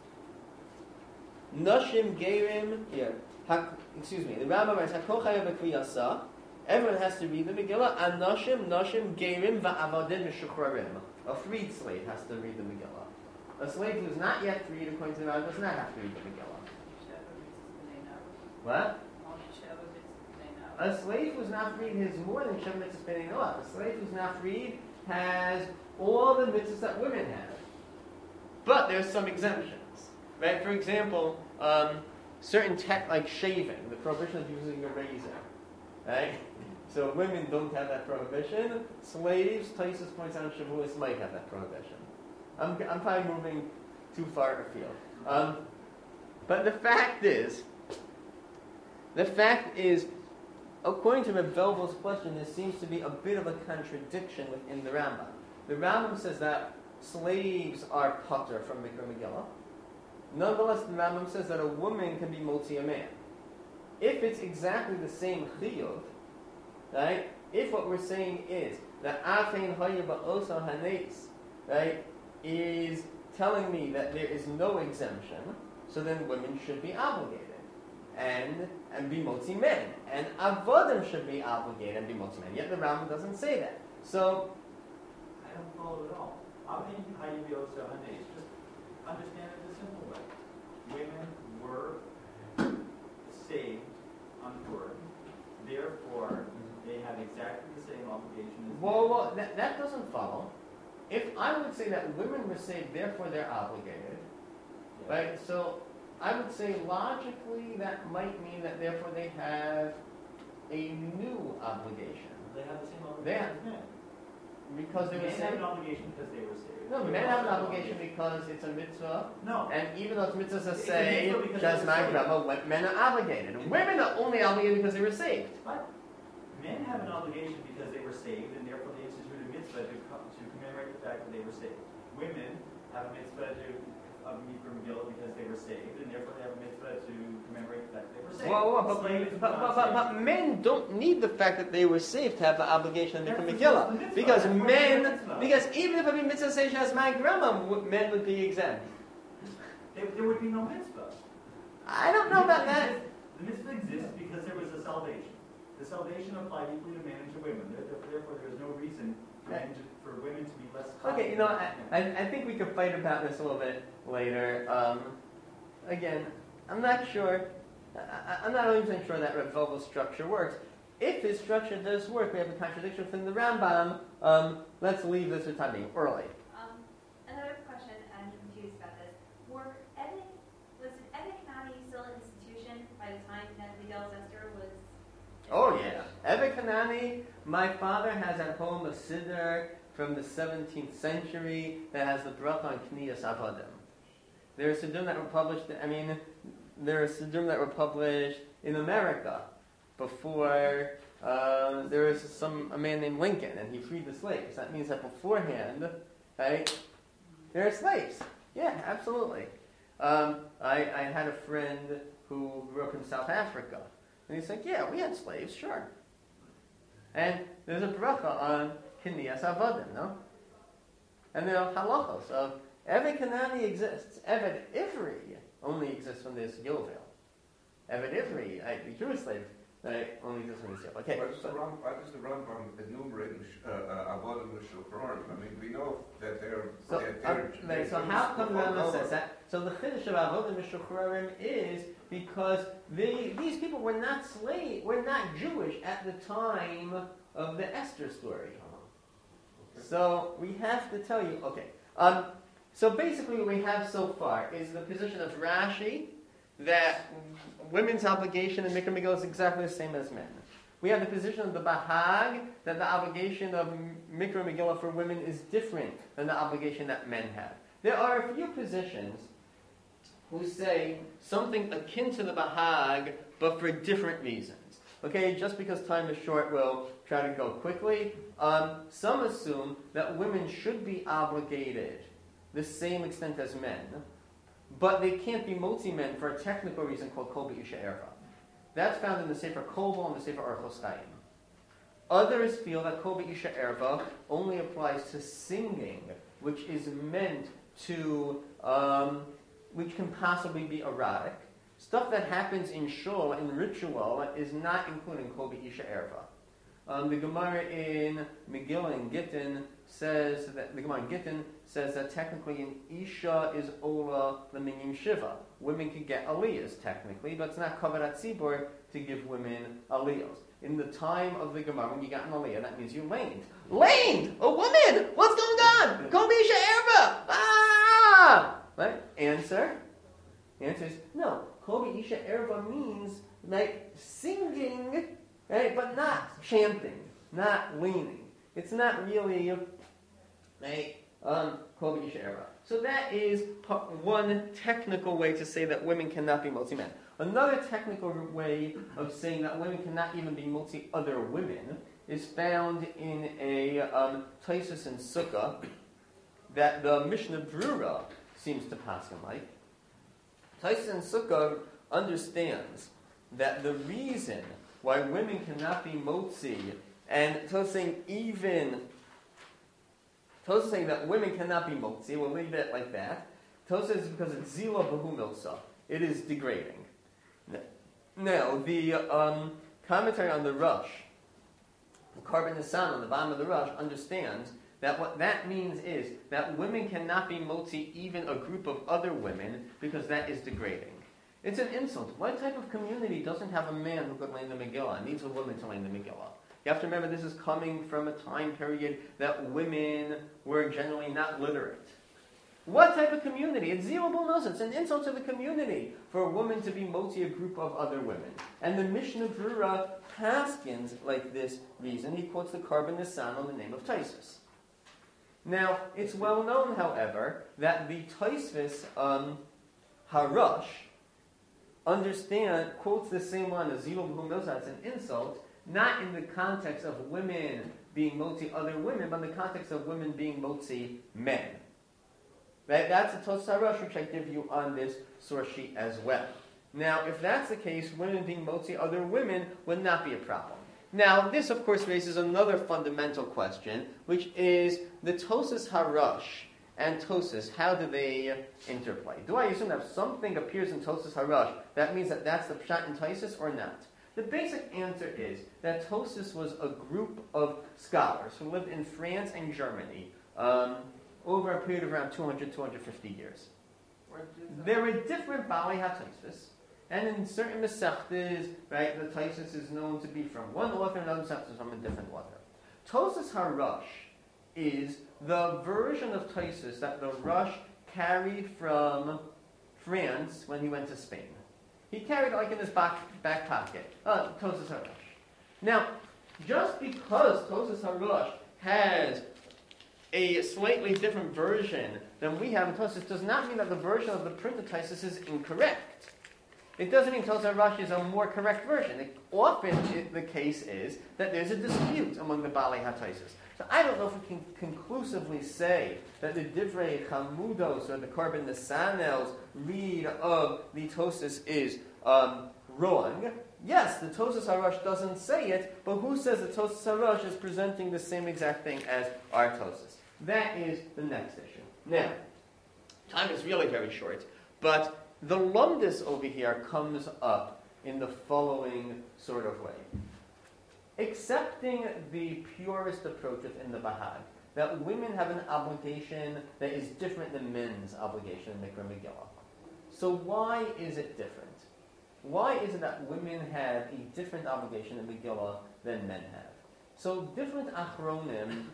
Nashim Gerim, here, the Rambam writes, Hakol chayav b'kriyasa, everyone has to read the Megillah, and Nashim Gerim va'avadim mishuchrarim. A freed slave has to read the Megillah. A slave who is not yet freed, according to the Rambam, does not have to read the Megillah. What? A slave who's not freed has more than Shem Mitzvah B'nai Noach. A slave who's not freed has all the mitzvahs that women have. But there's some exemptions. Right? For example, certain like shaving, the prohibition of using a razor. Right? So women don't have that prohibition. Slaves, Taisus points out, Shavuos might have that prohibition. I'm probably moving too far afield. But the fact is, according to Reb Velvel's question, there seems to be a bit of a contradiction within the Rambam. The Rambam says that slaves are patur from Mikra Megillah. Nonetheless, the Rambam says that a woman can be motzi a man. If it's exactly the same chiyuv, right? If what we're saying is that Afein Hayya Ba'osa Hanes, right, is telling me that there is no exemption, so then women should be obligated and be motzi men, and avodim should be obligated and be motzi men. Yet the Rambam doesn't say that. So I don't follow at all. it's just understand it the simple way. Women were saved on Purim, therefore they have exactly the same obligation as Well, that doesn't follow. If I would say that women were saved, therefore they're obligated, right? So I would say logically that might mean that therefore they have a new obligation. They have the same obligation as men. Because they were Men have saved. an obligation because they were saved. No, men have an obligation because it's a mitzvah. No. And even though it's mitzvahs that It's a say, mitzvah because just they were my saved. grandma, men are obligated. Women are only obligated because they were saved. But men have an obligation because they were saved, and therefore they instituted a mitzvah to commemorate the fact that they were saved. Women have a mitzvah to meet for Megillah because they were saved, and therefore they have a mitzvah to commemorate the fact that they were saved. But men don't need the fact that they were saved to have the obligation to make a That's Megillah. the mitzvah. Because That's men, the mitzvah. because even if a mitzvah says as my grandma, men would be exempt. There would be no mitzvah. I don't know about that. The mitzvah exists because there was a salvation. The salvation applied equally to men and to women. Therefore, there is no reason for women to be less. Okay, I think we could fight about this a little bit later. Again, I'm not sure. I'm not 100% sure that Rav Vogel's structure works. If his structure does work, we have a contradiction within the Rambam. Let's leave this for time being early. Another question, I'm confused about this. Was Eved County still an institution by the time that Miguel Zester was? Oh yeah, Eved Kanani. My father has at home a siddur from the 17th century that has the bracha on Kniyas Avadim. There are siddurim that were published. There are siddurim that were published in America before. There was a man named Lincoln, and he freed the slaves. That means that beforehand, right, there are slaves. Yeah, absolutely. I had a friend who grew up in South Africa, and he's like, yeah, we had slaves, sure. And there's a bracha on Kniyas Avadim, no? And there are halachos of Eved Kanani exists. Eved Ivri only exists when there's Yovel. Eved Ivri, the Jewish slave, only exists when there's Yovel. Okay. Why does the Rambam enumerate Avodim Shulchan? I mean, we know that they're so how come Rambam says that? So the Chiddush of Avodim Shulchan is because these people were not Jewish at the time of the Esther story. So we have to tell you, okay. So basically what we have so far is the position of Rashi that women's obligation in Mikra Megillah is exactly the same as men. We have the position of the Bahag that the obligation of Mikra Megillah for women is different than the obligation that men have. There are a few positions who say something akin to the Bahag, but for different reasons. Okay, just because time is short, we'll try to go quickly. Some assume that women should be obligated the same extent as men, but they can't be motzi men for a technical reason called Kol B'Isha Erva. That's found in the Sefer Kovel and the Sefer Orchos Chaim. Others feel that Kol B'Isha Erva only applies to singing, which is meant to, which can possibly be erotic. Stuff that happens in shul, in ritual, is not including Kol B'Isha Erva. The Gemara in Megillah and Gittin says that technically an Isha is Ola L'Minim Shiva. Women can get aliyahs technically, but it's not Kavod HaTzibur to give women aliyahs. In the time of the Gemara, when you got an aliyah, that means you laned. Laned! A woman! What's going on? Kol B'Isha Erva! Ah! Right? Answer is no. Kol B'Isha Erva means like singing, right? But not chanting, not leaning. It's not really right? Kol B'Isha Erva. So that is one technical way to say that women cannot be motzi men. Another technical way of saying that women cannot even be motzi other women is found in a Taisus and Sukkah that the Mishnah Brura seems to pass him like. Taisus and Sukkah understands that the reason why women cannot be motzi, and Taisus saying that women cannot be motzi, we'll leave it like that. Taisus is because it's zila b'hu milsa. It is degrading. Now, the commentary on the Rush, the Carbon Nisan on the bottom of the Rush, understands that what that means is that women cannot be motzi even a group of other women because that is degrading. It's an insult. What type of community doesn't have a man who could learn the Megillah and needs a woman to learn the Megillah? You have to remember this is coming from a time period that women were generally not literate. What type of community? It's zero b'nos. It's an insult to the community for a woman to be motzi a group of other women. And the Mishnah Brura paskins like this reason. He quotes the Karban Nisan on the name of Taisus. Now, it's well known, however, that the Taisvis Harash quotes the same line as zero b'nos. It's an insult, not in the context of women being motzi other women, but in the context of women being motzi men. Right? That's the Tosas HaRosh, which I give you on this source sheet as well. Now, if that's the case, women being motzi other women would not be a problem. Now, this, of course, raises another fundamental question, which is the Tosas HaRosh and Tosas, how do they interplay? Do I assume that if something appears in Tosas HaRosh, that means that that's the Pshat in Tosas or not? The basic answer is that Tosas was a group of scholars who lived in France and Germany, over a period of around 200, 250 years. There were different Baalei HaTosfos, and in certain Masechtas, right, the Tosfos is known to be from one author, and other Masechtas from a different author. Tosas HaRosh is the version of Tosfos that the Rosh carried from France when he went to Spain. He carried like in his back pocket, Tosas HaRosh. Now, just because Tosas HaRosh has a slightly different version than we have in Tosas does not mean that the version of the printed Tosas is incorrect. It doesn't mean Tosas HaRosh is a more correct version. The case is that there's a dispute among the Baalei HaTosfos. So I don't know if we can conclusively say that the Divrei Chamudos or the Karban Nisanel's read of the Tosas is wrong. Yes, the Tosas HaRosh doesn't say it, but who says the Tosas HaRosh is presenting the same exact thing as our Tosas? That is the next issue. Now, time is really very short, but the lumdus over here comes up in the following sort of way. Accepting the purest approach within the Bahag, that women have an obligation that is different than men's obligation in Mikra Megillah. So why is it different? Why is it that women have a different obligation in Megillah than men have? So different Achronim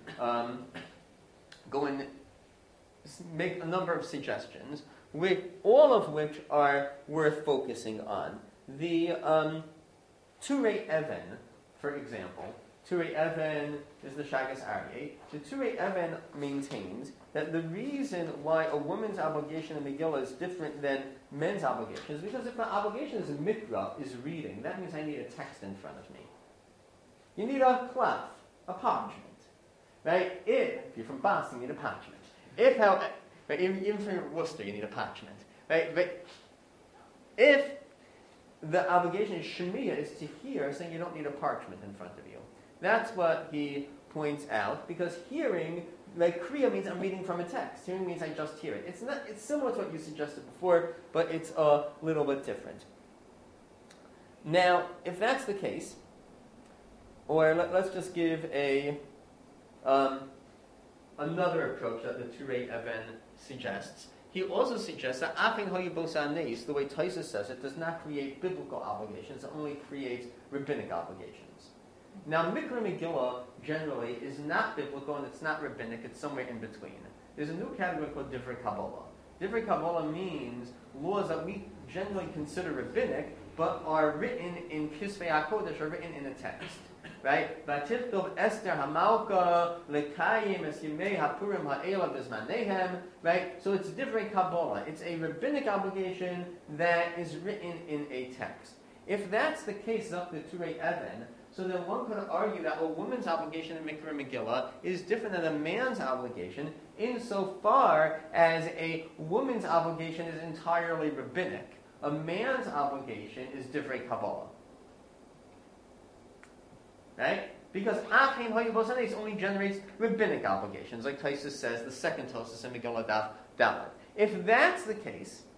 go and make a number of suggestions, all of which are worth focusing on. The Turei Even, for example, Turei Even is the Shagas Aryeh. The Turei Even maintains that the reason why a woman's obligation in Megillah is different than men's obligation is because if the obligation is mikra, is reading, that means I need a text in front of me. You need a cloth, a parchment. Right? If you're from Boston, you need a parchment. Even from Worcester, you need a parchment. Right? But if the obligation is shemiya, is to hear, saying you don't need a parchment in front of you. That's what he points out, because hearing, like kriya means I'm reading from a text. Hearing means I just hear it. It's similar to what you suggested before, but it's a little bit different. Now, if that's the case, or let's just give another approach that the Turei Even suggests. He also suggests that Afin Hoyibosanes, the way Tosfos says it, does not create biblical obligations, it only creates rabbinic obligations. Now, Mikra Megillah generally is not biblical and it's not rabbinic, it's somewhere in between. There's a new category called Divrei Kabbalah. Divrei Kabbalah means laws that we generally consider rabbinic, but are written in Kisvei HaKodesh, are written in a text. Right? Vatichtov Esther Hamalka Lekayim Es Yimei Hapurim Ha'ela Bizmanehem. Right? So it's Divrei Kabbalah. It's a rabbinic obligation that is written in a text. If that's the case, up to Turei Even, so then one could argue that a woman's obligation in Mikra Megillah is different than a man's obligation, insofar as a woman's obligation is entirely rabbinic. A man's obligation is Divrei Kabbalah. Right? Because Achim Hoyibosanes only generates rabbinic obligations, like Tosfos says, the second Tosfos in Megillah Daf Dalet. If that's the case,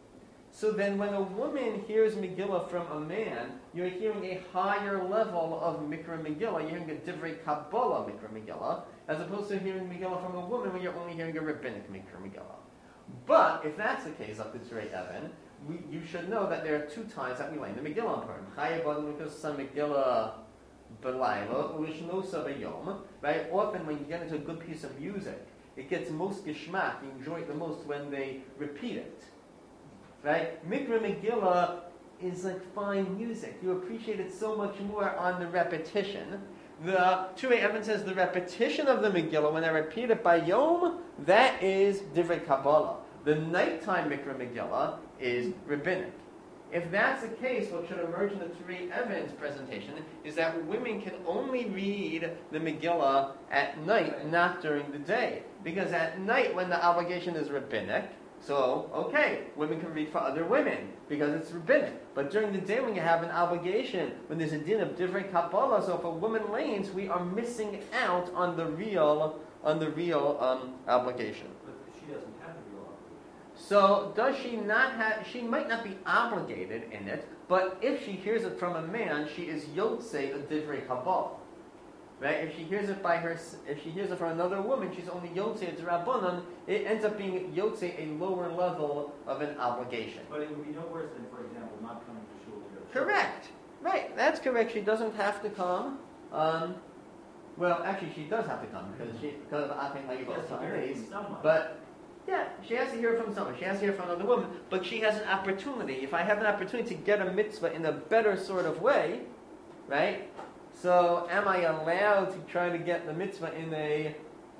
So then when a woman hears Megillah from a man, you're hearing a higher level of Mikra Megillah. You're hearing a Divrei Kabbalah Mikra Megillah, as opposed to hearing Megillah from a woman when you're only hearing a rabbinic Mikra Megillah. But if that's the case, up to Tzrei Evan, you should know that there are two times that we learn the Megillah on Purim. Chayav Mikra Megillah B'layla, U'ishnosa B'yom. Right? Often when you get into a good piece of music, it gets most geschmack. You enjoy it the most when they repeat it. Right? Mikra Megillah is like fine music. You appreciate it so much more on the repetition. The Tzrei Evan says the repetition of the Megillah, when I repeat it by Yom, that is Divrei Kabbalah. The nighttime Mikra Megillah is rabbinic. If that's the case, what should emerge in the Tzrei Evan's presentation is that women can only read the Megillah at night, not during the day. Because at night, when the obligation is rabbinic, so, okay, women can read for other women, because it's rabbinic. But during the day when you have an obligation, when there's a din of Divrei Kabbalah, so if a woman lanes, we are missing out on the real obligation. But she doesn't have the real obligation. So, does she not have, she might not be obligated in it, but if she hears it from a man, she is Yotzei of Divrei Kabbalah. Right? If she hears it from another woman, she's only Yotzei to Rabbanan. It ends up being Yotzei, a lower level of an obligation. But it would be no worse than, for example, not coming to shul to go to Correct. Right. That's correct. She doesn't have to come. Well, actually, she does have to come because of Aten She has to hear it from someone. But yeah, she has to hear it from someone. She has to hear it from another woman. But she has an opportunity. If I have an opportunity to get a mitzvah in a better sort of way, right? So, am I allowed to try to get the mitzvah in a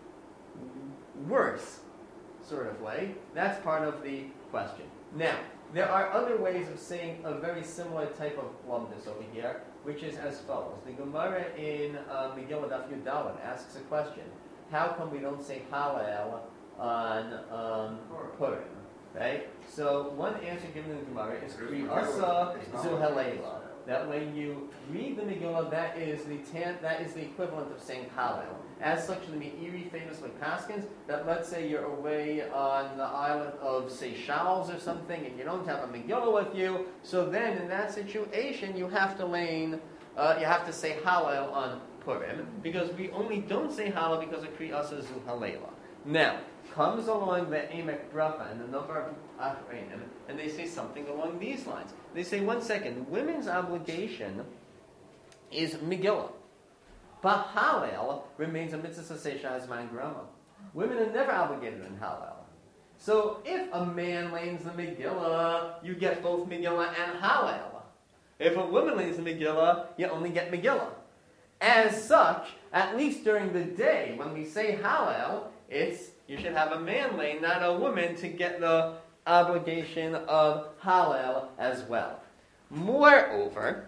worse sort of way? That's part of the question. Now, there are other ways of saying a very similar type of lumdus over here, which is as follows. The Gemara in Megillah Daf Yud Daled asks a question. How come we don't say Hallel on Purim? Right? So, one answer given in the Gemara is Kri Asa Zu Halela. That when you read the Megillah, that is the equivalent of saying Hallel. As such, the Meiri famously paskins that let's say you're away on the island of Seychelles or something, and you don't have a Megillah with you. So then, in that situation, you have to say Hallel on Purim, because we only don't say Hallel because of Kri Asa Zu Halela. Now, comes along the Emek Bracha and the number of Achreinim, and they say something along these lines. They say, 1 second, women's obligation is Megillah. But Hallel remains a mitzvah seisha hazman grama. Women are never obligated in Hallel. So if a man lanes the Megillah, you get both Megillah and Hallel. If a woman lanes the Megillah, you only get Megillah. As such, at least during the day, when we say Hallel, you should have a man lane, not a woman, to get the obligation of Hallel as well. Moreover,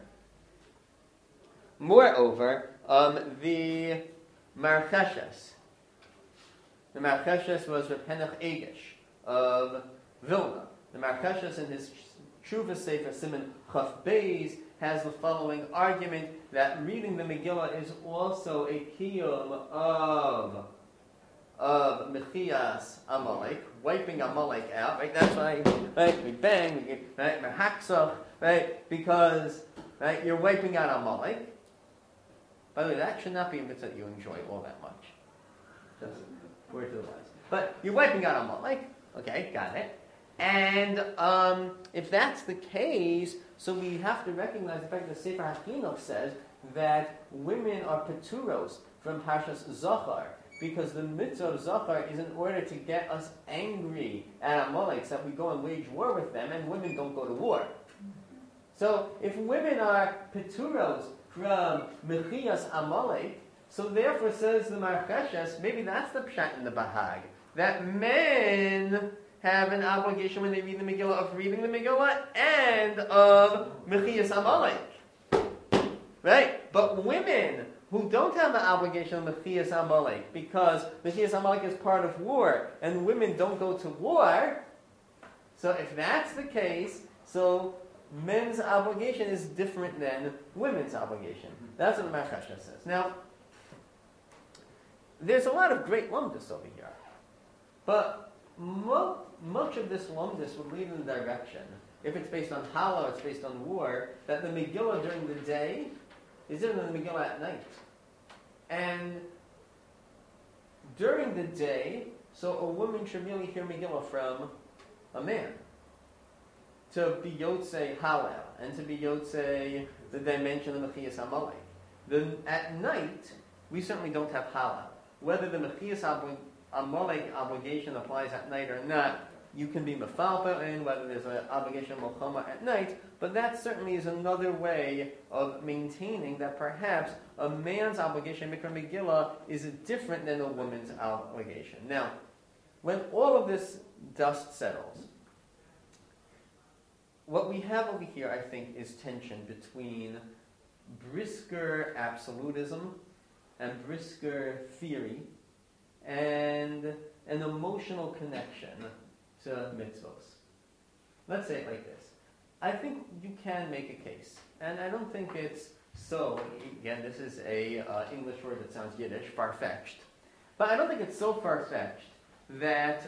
the Marcheshes. The Marcheshes was Reb Henoch Egish of Vilna. The Marcheshes in his Tshuva Sefer Siman Chaf Beis has the following argument that reading the Megillah is also a kiyum of Mechias Amalek, wiping Amalek out, right? That's why, right, we bang, right, Mehaksach, right, because, right, you're wiping out Amalek. By the way, that should not be a mitzvah that you enjoy all that much. Just word to the wise. But you're wiping out Amalek, okay, got it. And if that's the case, so we have to recognize the fact that Sefer HaChinuch says that women are peturos from Parshas Zachar, because the mitzvah of Zachar is in order to get us angry at Amalek, so that we go and wage war with them, and women don't go to war. So if women are peturos from Mechias Amalek, so therefore says the Marcheshes, maybe that's the pshat in the Bahag, that men have an obligation when they read the Megillah of reading the Megillah and of Mechias Amalek. Right? But women who don't have the obligation of Mechias Amalek, because Mechias Amalek is part of war, and women don't go to war, so if that's the case, so men's obligation is different than women's obligation. That's what the Marcheshes says. Now, there's a lot of great lumdus over here, but much of this lumdus would lead in the direction if it's based on Hala, it's based on war, that the Megillah during the day is different than the Megillah at night. And during the day, so a woman should really hear Megillah from a man. To be Yotzei Hallel, and to be Yotzei the dimension of Mechias Amalek. Then at night, we certainly don't have Hallel. Whether the Mechias Amalek obligation applies at night or not, you can be mefalpa in, whether there's an obligation of Milchama at night, but that certainly is another way of maintaining that perhaps a man's obligation, Mikra Megillah, is different than a woman's obligation. Now, when all of this dust settles, what we have over here, I think, is tension between brisker absolutism and brisker theory and an emotional connection to mitzvos. Let's say it like this. I think you can make a case, and I don't think it's so, again, this is a English word that sounds Yiddish, far-fetched, but I don't think it's so far-fetched that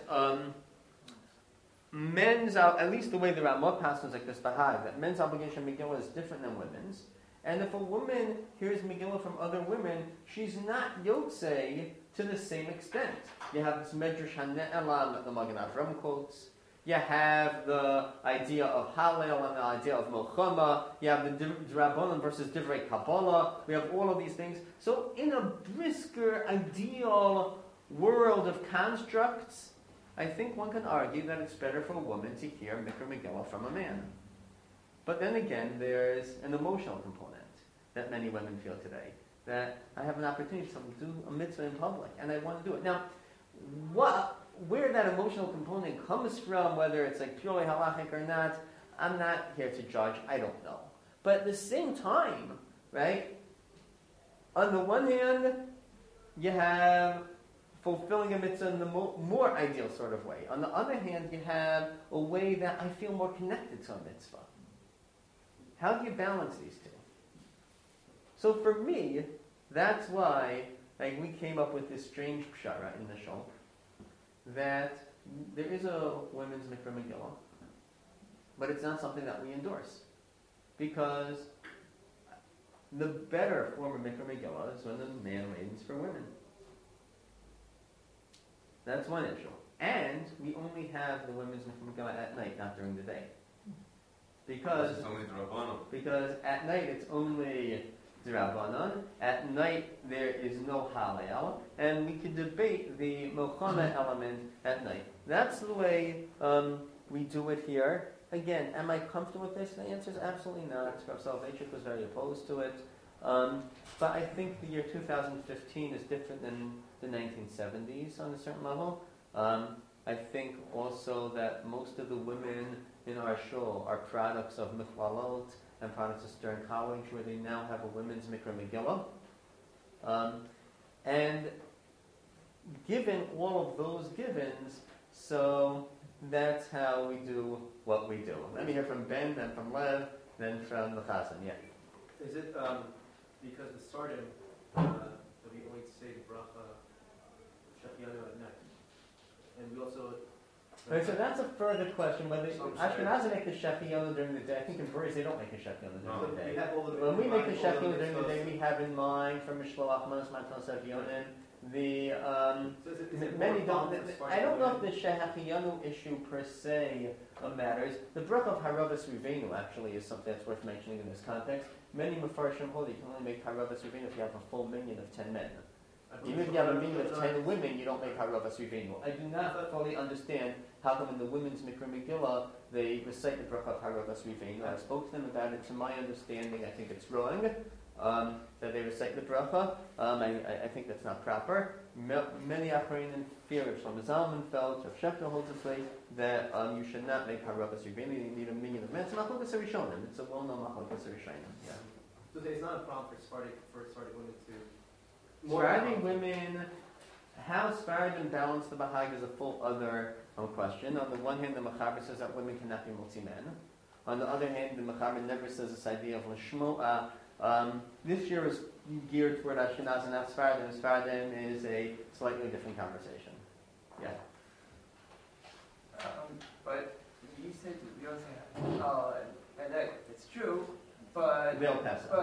men's, at least the way the Ramah passes like this, that men's obligation Megillah is different than women's, and if a woman hears Megillah from other women, she's not Yotzei to the same extent. You have this Medrash HaNe'elam that the Magen Avram quotes. You have the idea of Hallel and the idea of Milchama. You have the Rabbanon versus Divrei Kabbalah. We have all of these things. So in a brisker, ideal world of constructs, I think one can argue that it's better for a woman to hear Mikra Megillah from a man. But then again, there's an emotional component that many women feel today. That I have an opportunity to do a mitzvah in public, and I want to do it. Now, where that emotional component comes from, whether it's like purely halachic or not, I'm not here to judge. I don't know. But at the same time, right, on the one hand, you have fulfilling a mitzvah in the more ideal sort of way. On the other hand, you have a way that I feel more connected to a mitzvah. How do you balance these two? So for me, that's why we came up with this strange pshara in the show, that there is a women's Mikra Megillah, but it's not something that we endorse. Because the better form of Mikra Megillah is when the man reigns for women. That's one issue. And we only have the women's Mikra Megillah at night, not during the day. Because at night it's only D'Rabbanan. At night there is no Hallel, and we can debate the Milchama element at night. That's the way we do it here. Again, am I comfortable with this? The answer is absolutely not. Rav Soloveitchik was very opposed to it. But I think the year 2015 is different than the 1970s on a certain level. I think also that most of the women in our shul are products of Mechlalot and products of Stern College, where they now have a women's Mikra Megillah. And given all of those givens, so that's how we do what we do. Let me hear from Ben, then from Lev, then from the Chazan. Yeah. Is it because the Sardim, that we always say the bracha Shachianu at night? And we also... Right, so that's a further question. Whether Ashkenazim make the Shachianu during the day, I think in Beres they don't make a Shachianu during the day. When we make the Shachianu during the day, we have in mind from Mishloach Manos Matan Savionin the many don't. I don't know if the Shachianu issue per se matters. The bracha of Haravas Rivenu actually is something that's worth mentioning in this context. Many Mefarshim hold you can only make Haravas Rivenu if you have a full minyan of 10 men. Even if you have a minyan of 10 women, you don't make Haravas Rivenu. I do not fully understand how come in the women's Mikra Megillah they recite the bracha of Haravas Rivenu. I spoke to them about it. To my understanding, I think it's wrong that they recite the bracha. I think that's not proper. Many Achronim fear of Shlomo Zalman felt, Rav Shechter holds this way, that you should not make Haravas Rivenu. You need a minyan of men. It's a Machlokas Rishonim. It's a well-known Machlokas Rishonim. Yeah. So it's not a problem for Sephardic women to... Sephardic women, how Sephardim balance the Bahag is a full other question. On the one hand, the Mechaber says that women cannot be multi-men. On the other hand, the Mechaber never says this idea of Lishmo'a. This year is geared toward Ashkenaz and not Sephardim. Sephardim is a slightly different conversation. Yeah. But you said we don't say and it's true, but They'll pass it.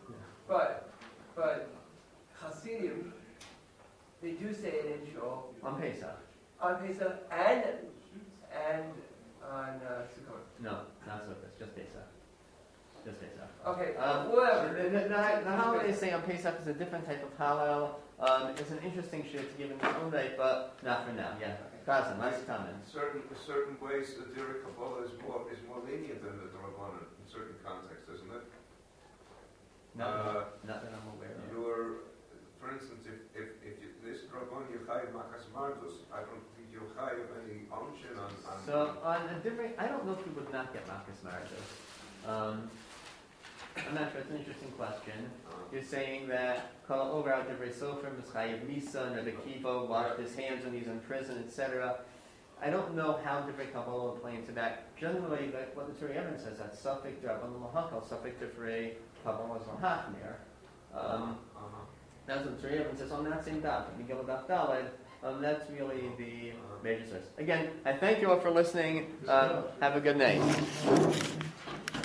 but Hasidim, they do say it in Shul On Pesach. on Pesach and on Sukkot. No, not Sukkot, just Pesach. Just Pesach. Okay, The whatever. holidays say on Pesach is a different type of Hallel. It's an interesting shit to give in its own right, but not for now. Yeah. Kazim, last comment. Certain ways the Direk Kabbalah is more lenient than the Rabbanan in certain contexts, isn't it? Not that I'm aware of. For instance, if you listen to Rabban Yochai Makas Mardus, I don't think Yochai have any unction on. So on a different, I don't know if you would not get Makas Mardus. I'm not sure. It's an interesting question. You're saying that Kol over out Divrei Sofer Mischayev Misa and Rabbi Kiva washed his hands when he's in prison, etc. I don't know how Divrei Kabbalah will play into that. Generally, like what the Turei Even says, that Safek Draban Lahakal, Safek Divrei Kabbalah Lahachmir. That's what the Turei Even says on that same daf, Megillah Daf Daled. That's really the major source. Again, I thank you all for listening. Have a good night.